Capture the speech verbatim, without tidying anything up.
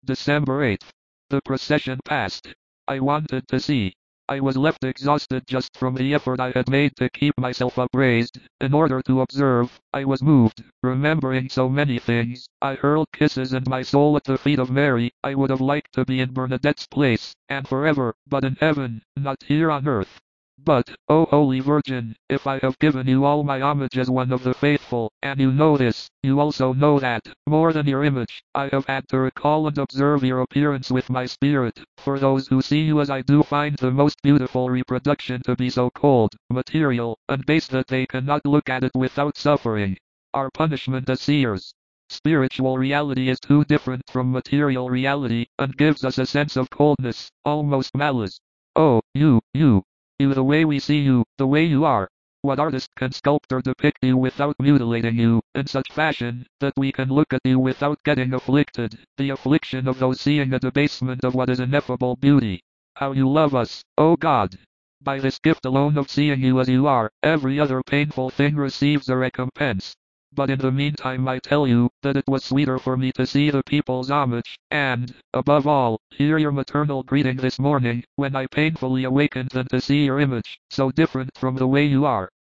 December eighth. The procession passed. I wanted to see. I was left exhausted just from the effort I had made to keep myself upraised, in order to observe. I was moved, remembering so many things. I hurled kisses and my soul at the feet of Mary. I would have liked to be in Bernadette's place, and forever, but in heaven, not here on earth. But, O Holy Virgin, if I have given you all my homage as one of the faithful, and you know this, you also know that, more than your image, I have had to recall and observe your appearance with my spirit. For those who see you as I do find the most beautiful reproduction to be so cold, material, and base that they cannot look at it without suffering. Our punishment as seers. Spiritual reality is too different from material reality, and gives us a sense of coldness, almost malice. Oh, you, you. You the way we see you, the way you are. What artist can sculptor depict you without mutilating you, in such fashion, that we can look at you without getting afflicted, the affliction of those seeing a debasement of what is ineffable beauty. How you love us, O God! By this gift alone of seeing you as you are, every other painful thing receives a recompense. But in the meantime I tell you, that it was sweeter for me to see the people's homage, and, above all, hear your maternal greeting this morning, when I painfully awakened than to see your image, so different from the way you are.